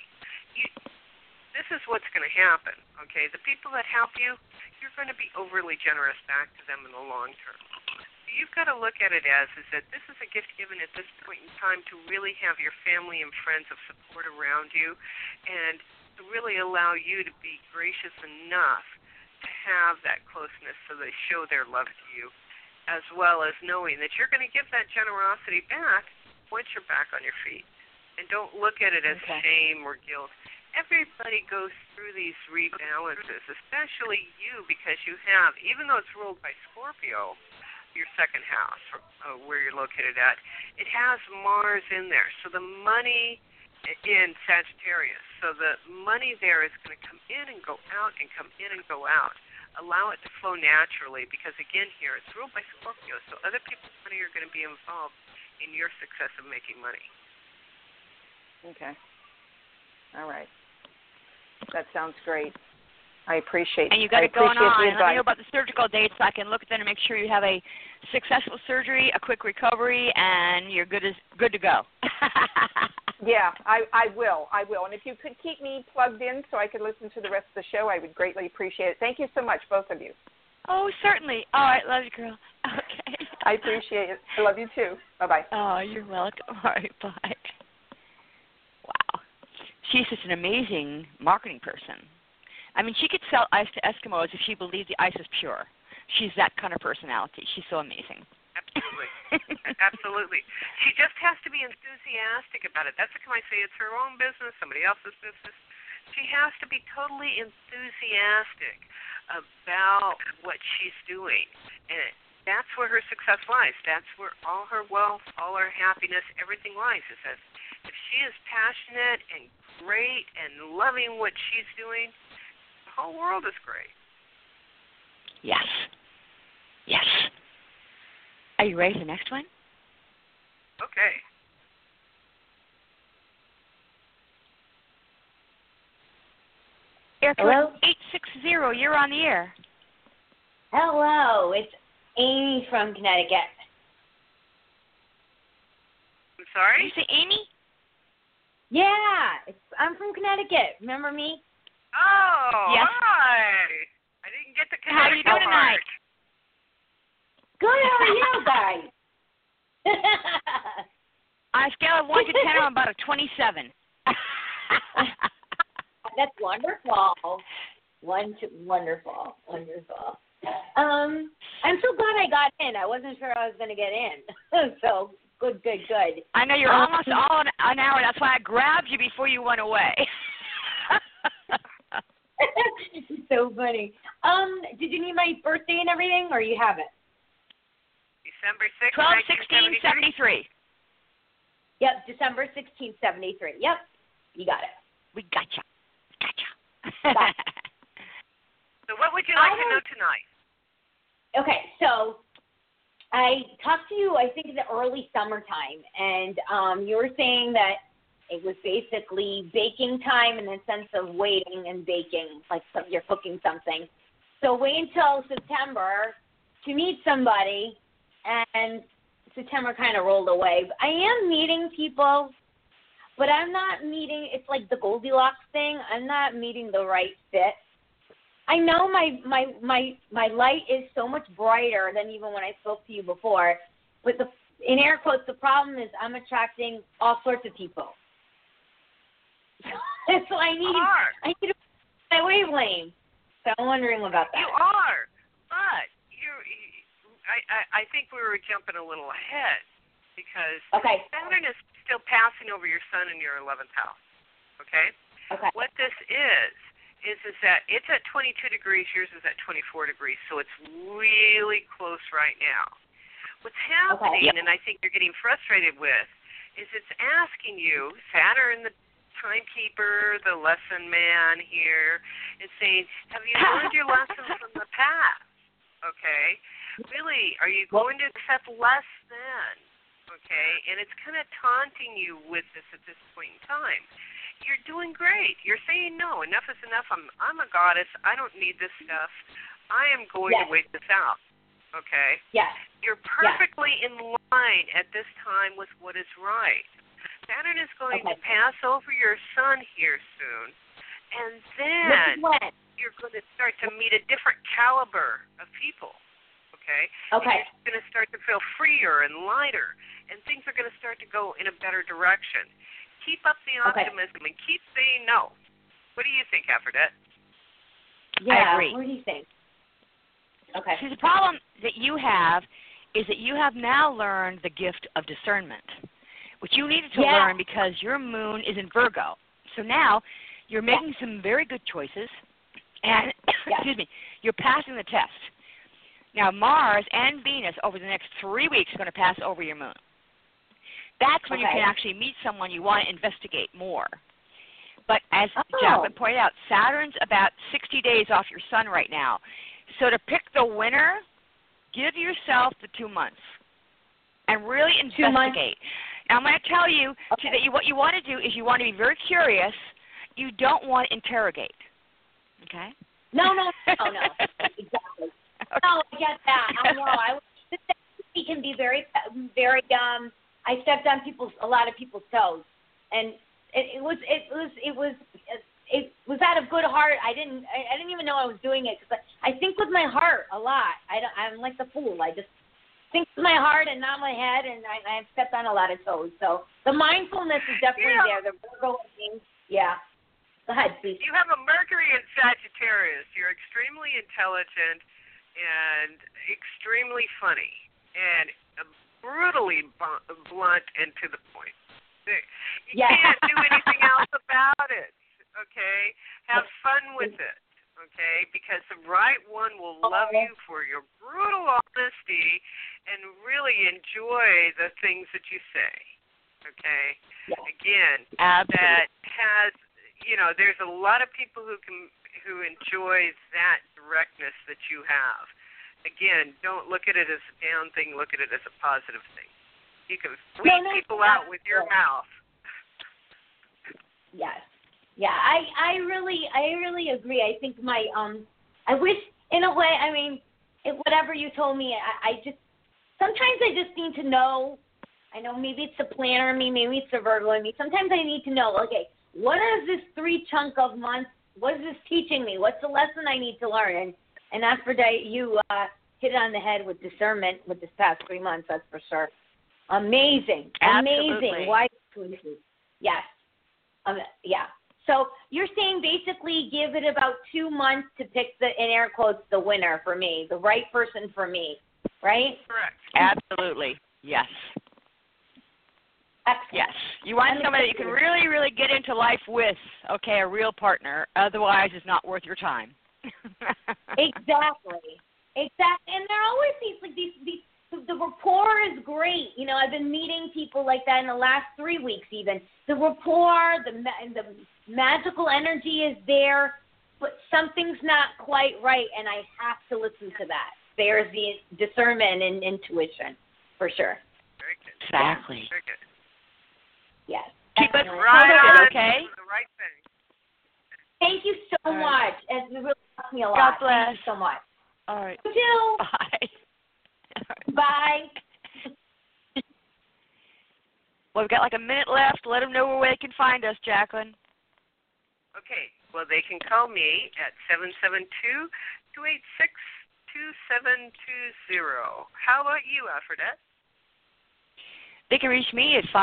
This is what's going to happen, okay? The people that help you, you're going to be overly generous back to them in the long term. You've got to look at it as is that this is a gift given at this point in time to really have your family and friends of support around you and to really allow you to be gracious enough to have that closeness so they show their love to you, as well as knowing that you're going to give that generosity back once you're back on your feet. And don't look at it as shame or guilt. Everybody goes through these rebalances, especially you, because you have, even though it's ruled by Scorpio, your second house, where you're located at, it has Mars in there. So the money in Sagittarius, so the money there is going to come in and go out and come in and go out. Allow it to flow naturally because, again, here, it's ruled by Scorpio, so other people's money are going to be involved in your success of making money. Okay. All right. That sounds great. I appreciate it. And you got it going on. Let me know about the surgical dates so I can look at them and make sure you have a successful surgery, a quick recovery, and you're good to go. Yeah, I will. And if you could keep me plugged in so I could listen to the rest of the show, I would greatly appreciate it. Thank you so much, both of you. Oh, certainly. All right, love you, girl. Okay. I appreciate it. I love you, too. Bye-bye. Oh, you're welcome. All right, bye. Wow. She's such an amazing marketing person. I mean, she could sell ice to Eskimos if she believed the ice is pure. She's that kind of personality. She's so amazing. Absolutely. Absolutely. She just has to be enthusiastic about it. That's why I say it's her own business, somebody else's business. She has to be totally enthusiastic about what she's doing. And that's where her success lies. That's where all her wealth, all her happiness, everything lies. Is that if she is passionate and great and loving what she's doing, the whole world is great. Yes. Yes. Are you ready for the next one? Okay. Hello? 860, you're on the air. Hello, it's Amy from Connecticut. I'm sorry? Did you say Amy? Yeah, I'm from Connecticut. Remember me? Oh, yes. Hi. I didn't get the Connecticut How are you doing tonight? Good, how are you guys? On a scale of 1 to 10, I'm about a 27. That's wonderful. Wonderful. I'm so glad I got in. I wasn't sure I was going to get in. So, good. I know you're almost all an hour. That's why I grabbed you before you went away. So funny. Did you need my birthday and everything, or you have it? December 6th, 12/16/73. Yep, December 16th, 73. Yep, you got it. We gotcha. So what would you like to know tonight? Okay, so I talked to you, I think, in the early summertime, and you were saying that it was basically baking time in the sense of waiting and baking, like you're cooking something. So wait until September to meet somebody, and September kind of rolled away. I am meeting people, but I'm not meeting, it's like the Goldilocks thing. I'm not meeting the right fit. I know my light is so much brighter than even when I spoke to you before, but in air quotes, the problem is I'm attracting all sorts of people. So I need my wavelength. So I'm wondering about that. You are, but I think we were jumping a little ahead because Saturn is still passing over your sun in your 11th house. Okay? What this is that it's at 22 degrees, yours is at 24 degrees, so it's really close right now. What's happening, and I think you're getting frustrated with, is it's asking you, Saturn, the timekeeper, the lesson man here, is saying, have you learned your lessons from the past? Okay? Really, are you going to accept less than? okay, and it's kind of taunting you with this at this point in time. You're doing great. You're saying, no, enough is enough. I'm a goddess. I don't need this stuff. I am going to wait this out, okay? Yes. You're perfectly in line at this time with what is right. Saturn is going to pass over your sun here soon, and then you're going to start to meet a different caliber of people, okay? Okay. And you're going to start to feel freer and lighter, and things are going to start to go in a better direction. Keep up the optimism and keep saying no. What do you think, Aphrodite? Yeah, I agree. What do you think? Okay. See, the problem that you have is that you have now learned the gift of discernment, which you needed to learn because your moon is in Virgo. So now you're making some very good choices, and excuse me, you're passing the test. Now Mars and Venus over the next 3 weeks are going to pass over your moon. That's when you can actually meet someone you want to investigate more. But as Jacqueline pointed out, Saturn's about 60 days off your sun right now. So to pick the winner, give yourself the 2 months and really investigate. Now, I'm going to tell you that what you want to do is you want to be very curious. You don't want to interrogate. Okay? No. Exactly. No, I get that. I know. He can be very, very. I stepped on a lot of people's toes, and it was out of good heart. I didn't even know I was doing it because I think with my heart a lot. I'm like the fool. I just think with my heart and not my head, and I've stepped on a lot of toes. So the mindfulness is definitely there. The Virgo thing, Go ahead, please. You have a Mercury in Sagittarius. You're extremely intelligent and extremely funny and brutally blunt and to the point. You can't do anything else about it, okay? Have fun with it, okay? Because the right one will love you for your brutal honesty and really enjoy the things that you say, okay? Again, that has, there's a lot of people who enjoy that directness that you have. Again, don't look at it as a down thing. Look at it as a positive thing. You can weed people out with your mouth. Yes. Yeah, I really agree. I think I wish, in a way, I mean, whatever you told me, sometimes I just need to know. I know maybe it's the planner in me, maybe it's the Virgo in me. Sometimes I need to know, okay, what is this 3 chunk of months? What is this teaching me? What's the lesson I need to learn? And Aphrodite, you hit it on the head with discernment with this past 3 months, that's for sure. Amazing. Absolutely. Amazing. Wise choices. Yes. So you're saying basically give it about 2 months to pick in air quotes, the winner for me, the right person for me, right? Correct. Absolutely. Yes. Excellent. Yes. You want somebody that you can really, really get into life with, okay, a real partner. Otherwise, it's not worth your time. Exactly. And there are always these the rapport is great. I've been meeting people like that in the last 3 weeks even. The rapport, the magical energy is there, but something's not quite right, and I have to listen to that. There's the discernment and intuition, for sure. Very good. Exactly. Very good. Yes. Keep it right on, okay? The right thing. Thank you so much. It really helped me a lot. God bless. Thank you so much. All right. You too. Bye. Bye. Well, we've got like a minute left. Let them know where they can find us, Jacqueline. Okay. Well, they can call me at 772-286-2720. How about you, Aphrodite? They can reach me at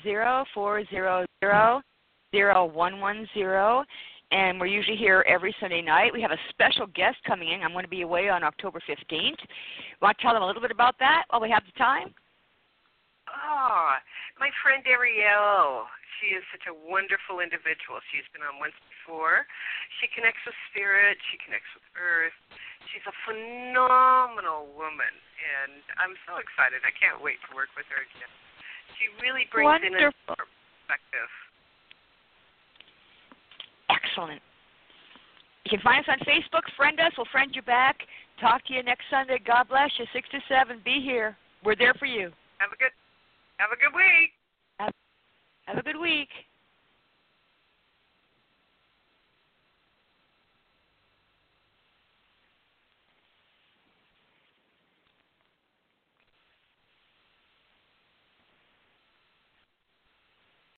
540-400-0110, and we're usually here every Sunday night. We have a special guest coming in. I'm going to be away on October 15th. Want to tell them a little bit about that while we have the time? Oh, my friend Ariel. She is such a wonderful individual. She's been on once before. She connects with spirit. She connects with earth. She's a phenomenal woman, and I'm so excited. I can't wait to work with her again. She really brings in a perspective. Excellent. You can find us on Facebook. Friend us. We'll friend you back. Talk to you next Sunday. God bless you. 6 to 7. Be here. We're there for you. Have a good Have a good week. Have a good week.